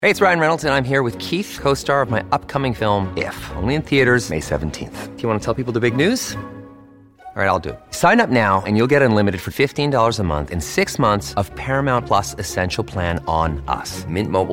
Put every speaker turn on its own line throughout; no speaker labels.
Hey, it's Ryan Reynolds, and I'm here with Keith, co-star of my upcoming film, If, only in theaters May 17th. Do you want to tell people the big news? All right, I'll do it. Sign up now and you'll get unlimited for $15 a month and 6 months of Paramount Plus Essential Plan on us.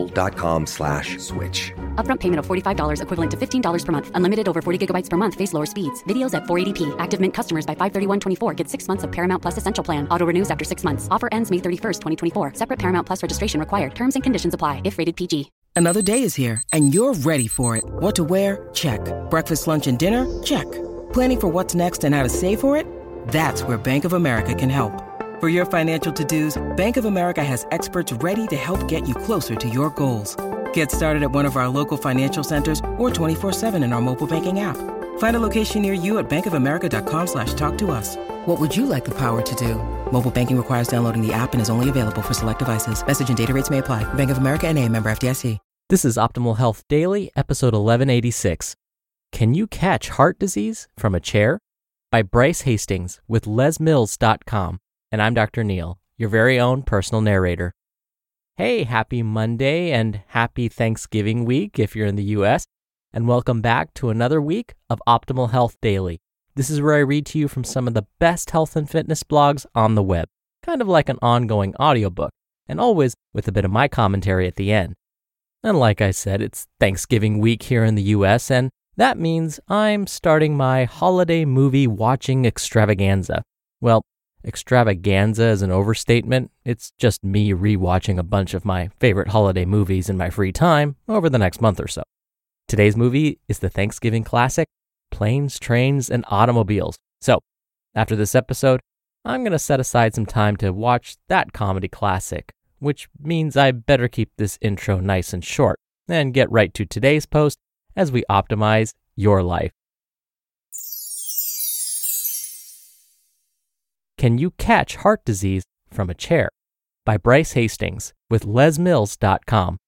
MintMobile.com/switch.
Upfront payment of $45 equivalent to $15 per month. Unlimited over 40 gigabytes per month. Face lower speeds. Videos at 480p. Active Mint customers by 531.24 get 6 months of Paramount Plus Essential Plan. Auto renews after 6 months. Offer ends May 31st, 2024. Separate Paramount Plus registration required. Terms and conditions apply if rated PG.
Another day is here, and you're ready for it. What to wear? Check. Breakfast, lunch, and dinner? Check. Planning for what's next and how to save for it? That's where Bank of America can help. For your financial to-dos, Bank of America has experts ready to help get you closer to your goals. Get started at one of our local financial centers or 24/7 in our mobile banking app. Find a location near you at bankofamerica.com/talktous. What would you like the power to do? Mobile banking requires downloading the app and is only available for select devices. Message and data rates may apply. Bank of America N.A., member FDIC.
This is Optimal Health Daily, episode 1186. Can you catch heart disease from a chair? By Bryce Hastings with lesmills.com. And I'm Dr. Neil, your very own personal narrator. Hey, happy Monday and happy Thanksgiving week if you're in the US. And welcome back to another week of Optimal Health Daily. This is where I read to you from some of the best health and fitness blogs on the web, kind of like an ongoing audiobook, and always with a bit of my commentary at the end. And like I said, it's Thanksgiving week here in the US, and that means I'm starting my holiday movie watching extravaganza. Well, extravaganza is an overstatement. It's just me rewatching a bunch of my favorite holiday movies in my free time over the next month or so. Today's movie is the Thanksgiving classic, Planes, Trains, and Automobiles. So, after this episode, I'm going to set aside some time to watch that comedy classic, which means I better keep this intro nice and short and get right to today's post as we optimize your life. Can you catch heart disease from a chair? By Bryce Hastings with lesmills.com.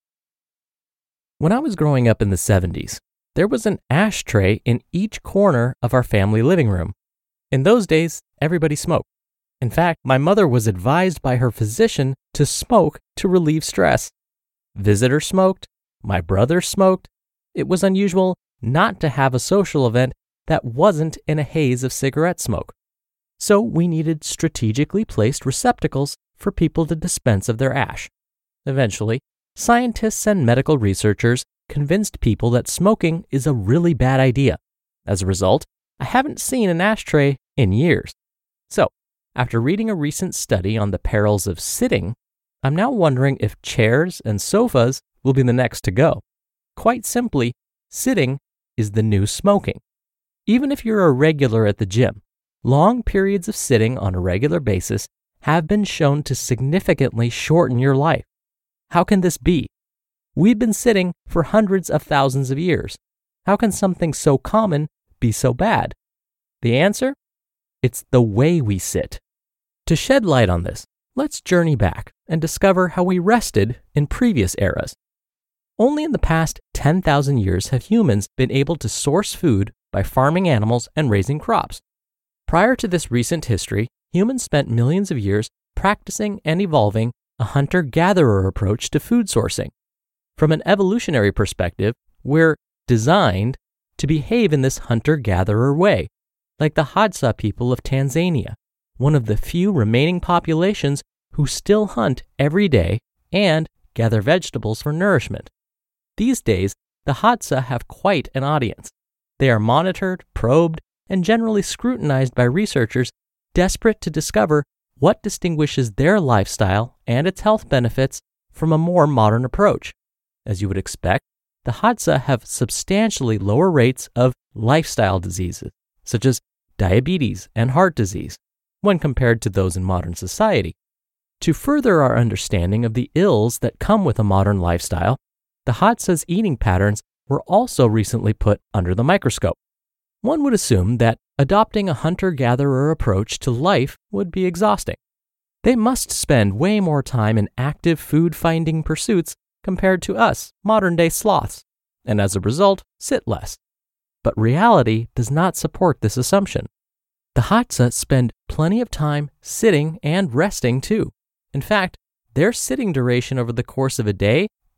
When I was growing up in the 70s, there was an ashtray in each corner of our family living room. In those days, everybody smoked. In fact, my mother was advised by her physician to smoke to relieve stress. Visitors smoked. My brother smoked. It was unusual not to have a social event that wasn't in a haze of cigarette smoke. So we needed strategically placed receptacles for people to dispense of their ash. Eventually, scientists and medical researchers convinced people that smoking is a really bad idea. As a result, I haven't seen an ashtray in years. So, after reading a recent study on the perils of sitting, I'm now wondering if chairs and sofas will be the next to go. Quite simply, sitting is the new smoking. Even if you're a regular at the gym, long periods of sitting on a regular basis have been shown to significantly shorten your life. How can this be? We've been sitting for hundreds of thousands of years. How can something so common be so bad? The answer? It's the way we sit. To shed light on this, let's journey back and discover how we rested in previous eras. Only in the past 10,000 years have humans been able to source food by farming animals and raising crops. Prior to this recent history, humans spent millions of years practicing and evolving a hunter-gatherer approach to food sourcing. From an evolutionary perspective, we're designed to behave in this hunter-gatherer way, like the Hadza people of Tanzania, one of the few remaining populations who still hunt every day and gather vegetables for nourishment. These days, the Hadza have quite an audience. They are monitored, probed, and generally scrutinized by researchers desperate to discover what distinguishes their lifestyle and its health benefits from a more modern approach. As you would expect, the Hadza have substantially lower rates of lifestyle diseases, such as diabetes and heart disease, when compared to those in modern society. To further our understanding of the ills that come with a modern lifestyle, the Hadza's eating patterns were also recently put under the microscope. One would assume that adopting a hunter-gatherer approach to life would be exhausting. They must spend way more time in active food-finding pursuits compared to us, modern-day sloths, and as a result, sit less. But reality does not support this assumption. The Hadza spend plenty of time sitting and resting too. In fact, their sitting duration over the course of a day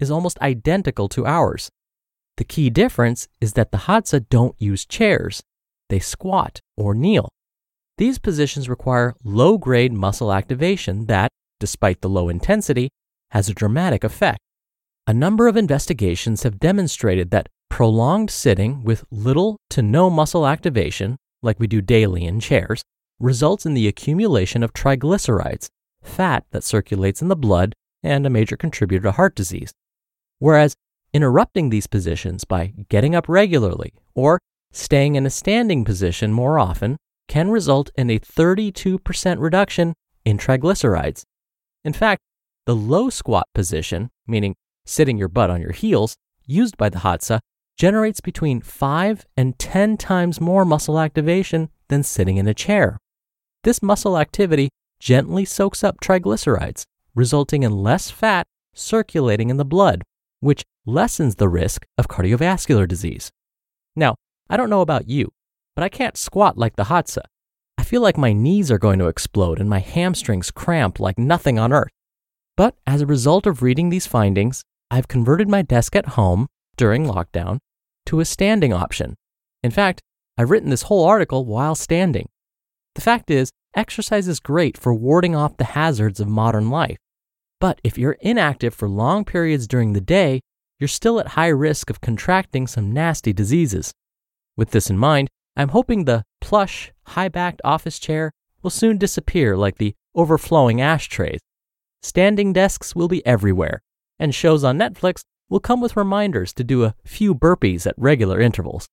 is almost identical to ours. The key difference is that the Hadza don't use chairs. They squat or kneel. These positions require low-grade muscle activation that, despite the low intensity, has a dramatic effect. A number of investigations have demonstrated that prolonged sitting with little to no muscle activation, like we do daily in chairs, results in the accumulation of triglycerides, fat that circulates in the blood and a major contributor to heart disease. Whereas interrupting these positions by getting up regularly or staying in a standing position more often can result in a 32% reduction in triglycerides. In fact, the low squat position, meaning sitting your butt on your heels, used by the Hadza, generates between 5 and 10 times more muscle activation than sitting in a chair. This muscle activity gently soaks up triglycerides, resulting in less fat circulating in the blood, which lessens the risk of cardiovascular disease. Now, I don't know about you, but I can't squat like the Hadza. I feel like my knees are going to explode and my hamstrings cramp like nothing on earth. But as a result of reading these findings, I've converted my desk at home during lockdown to a standing option. In fact, I've written this whole article while standing. The fact is, exercise is great for warding off the hazards of modern life. But if you're inactive for long periods during the day, you're still at high risk of contracting some nasty diseases. With this in mind, I'm hoping the plush, high-backed office chair will soon disappear like the overflowing ashtrays. Standing desks will be everywhere, and shows on Netflix will come with reminders to do a few burpees at regular intervals.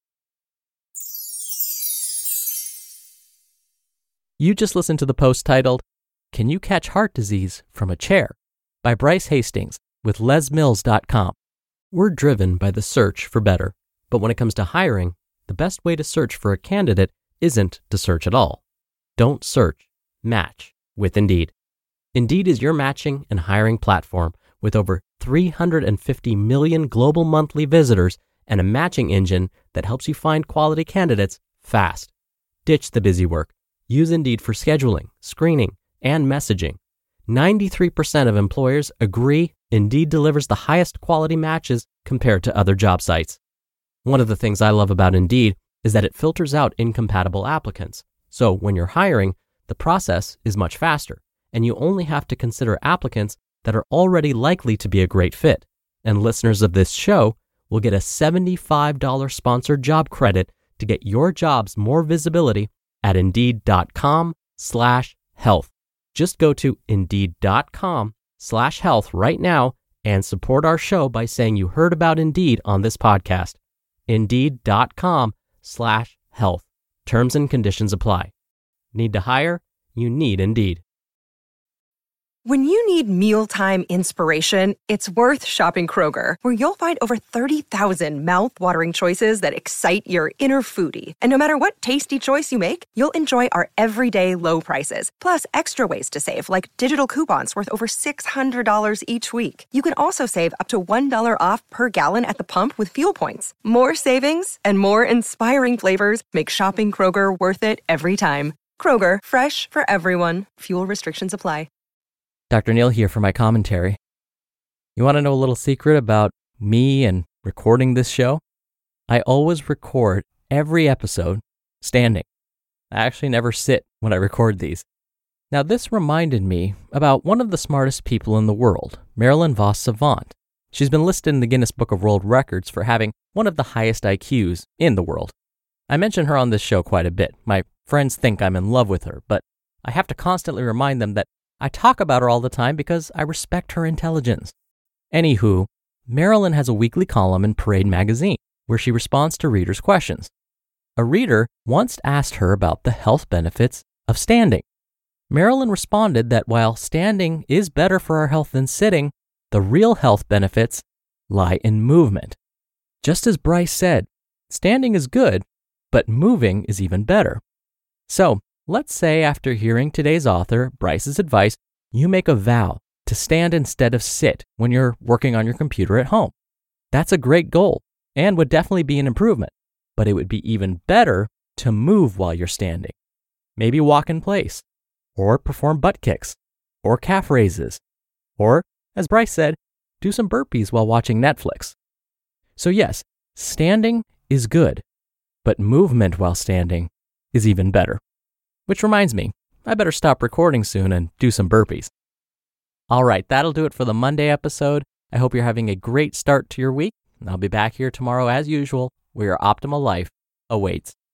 You just listened to the post titled, "Can You Catch Heart Disease from a Chair?" by Bryce Hastings with lesmills.com. We're driven by the search for better, but when it comes to hiring, the best way to search for a candidate isn't to search at all. Don't search, match with Indeed. Indeed is your matching and hiring platform with over 350 million global monthly visitors and a matching engine that helps you find quality candidates fast. Ditch the busy work. Use Indeed for scheduling, screening, and messaging. 93% of employers agree Indeed delivers the highest quality matches compared to other job sites. One of the things I love about Indeed is that it filters out incompatible applicants. So when you're hiring, the process is much faster, and you only have to consider applicants that are already likely to be a great fit. And listeners of this show will get a $75 sponsored job credit to get your jobs more visibility at Indeed.com/health. Just go to Indeed.com/health right now and support our show by saying you heard about Indeed on this podcast. Indeed.com/health. Terms and conditions apply. Need to hire? You need Indeed.
When you need mealtime inspiration, it's worth shopping Kroger, where you'll find over 30,000 mouth-watering choices that excite your inner foodie. And no matter what tasty choice you make, you'll enjoy our everyday low prices, plus extra ways to save, like digital coupons worth over $600 each week. You can also save up to $1 off per gallon at the pump with fuel points. More savings and more inspiring flavors make shopping Kroger worth it every time. Kroger, fresh for everyone. Fuel restrictions apply.
Dr. Neal here for my commentary. You want to know a little secret about me and recording this show? I always record every episode standing. I actually never sit when I record these. Now, this reminded me about one of the smartest people in the world, Marilyn Vos Savant. She's been listed in the Guinness Book of World Records for having one of the highest IQs in the world. I mention her on this show quite a bit. My friends think I'm in love with her, but I have to constantly remind them that I talk about her all the time because I respect her intelligence. Anywho, Marilyn has a weekly column in Parade magazine where she responds to readers' questions. A reader once asked her about the health benefits of standing. Marilyn responded that while standing is better for our health than sitting, the real health benefits lie in movement. Just as Bryce said, standing is good, but moving is even better. So, let's say after hearing today's author, Bryce's advice, you make a vow to stand instead of sit when you're working on your computer at home. That's a great goal and would definitely be an improvement, but it would be even better to move while you're standing. Maybe walk in place, or perform butt kicks, or calf raises, or, as Bryce said, do some burpees while watching Netflix. So yes, standing is good, but movement while standing is even better. Which reminds me, I better stop recording soon and do some burpees. All right, that'll do it for the Monday episode. I hope you're having a great start to your week. I'll be back here tomorrow as usual, where your optimal life awaits.